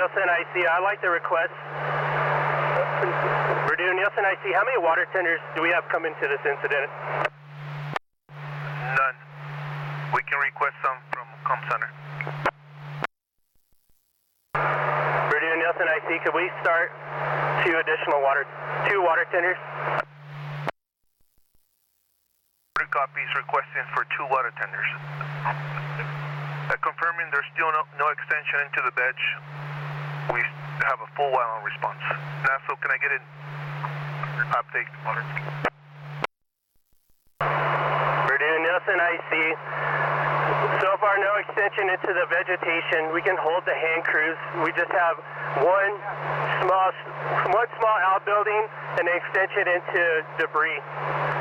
Nielsen IC, I'd like to request. Purdue Nielsen IC, how many water tenders do we have come into this incident? None. We can request some from Com Center. Purdue Nielsen IC, could we start two water tenders? Order copies requesting for 2 water tenders. Confirming there's still no extension into the veg. We have a full while on response. NASA, can I get an update? Purdue Nielsen IC. So far, no extension into the vegetation. We can hold the hand crews. We just have one small outbuilding and an extension into debris.